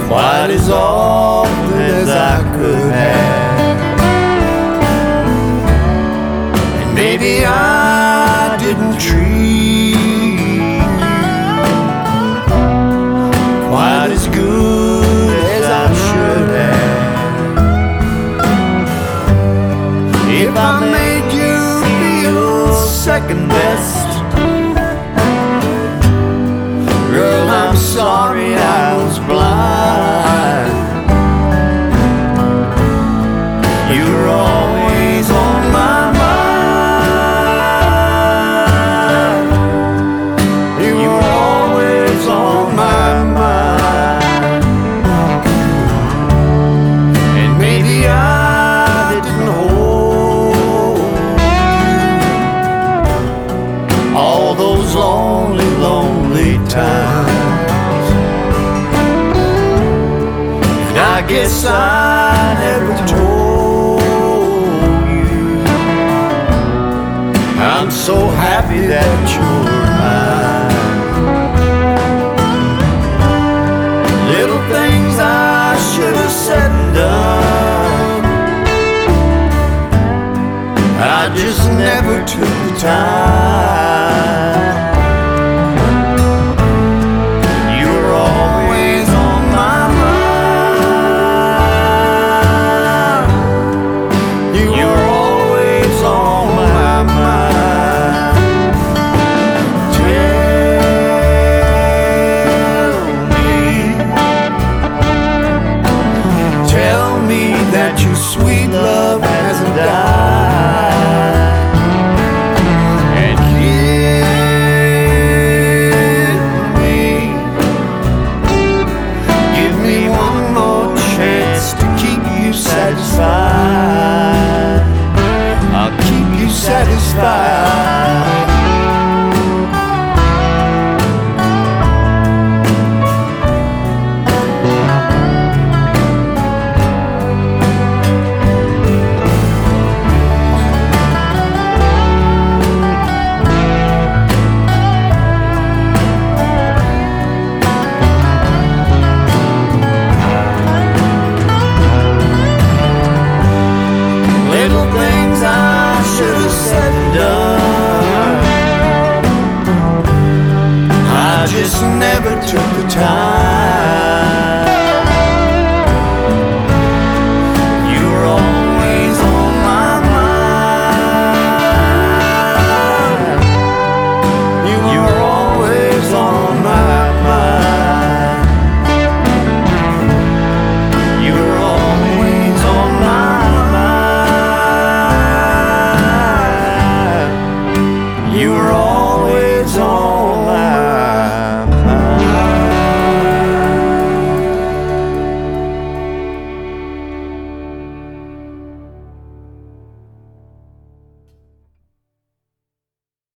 quite as often as I could have. And maybe I didn't treat you quite as good as I should have. If I made you feel second best, girl, I'm sorry I was blind. You were always on my mind. You were always on my mind. And maybe I didn't hold you all those lonely, lonely times. And I guess I never told you I'm so happy that you're mine. Little things I should have said and done, I just never took the time. You were always on my mind. You were always on my mind. Tell me that your sweet love